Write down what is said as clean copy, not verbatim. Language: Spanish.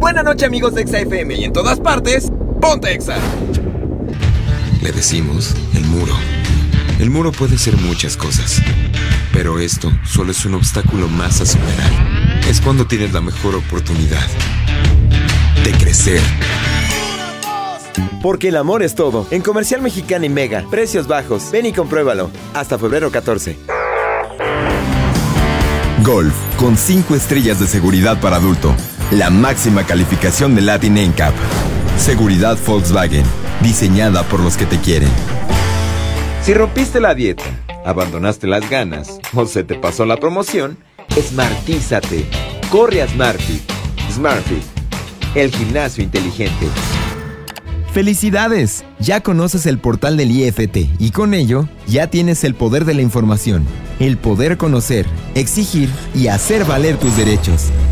Buenas noches, amigos de Exa FM, y en todas partes, ¡ponte Exa! Le decimos el muro. El muro puede ser muchas cosas, pero esto solo es un obstáculo más a superar. Es cuando tienes la mejor oportunidad de crecer. Porque el amor es todo. En Comercial Mexicana y Mega, precios bajos. Ven y compruébalo. Hasta febrero 14. Golf, con 5 estrellas de seguridad para adulto. La máxima calificación de Latin NCAP. Seguridad Volkswagen, diseñada por los que te quieren. Si rompiste la dieta, abandonaste las ganas o se te pasó la promoción, Smartízate. Corre a SmartFit. SmartFit, el gimnasio inteligente. ¡Felicidades! Ya conoces el portal del IFT y con ello ya tienes el poder de la información, el poder conocer, exigir y hacer valer tus derechos.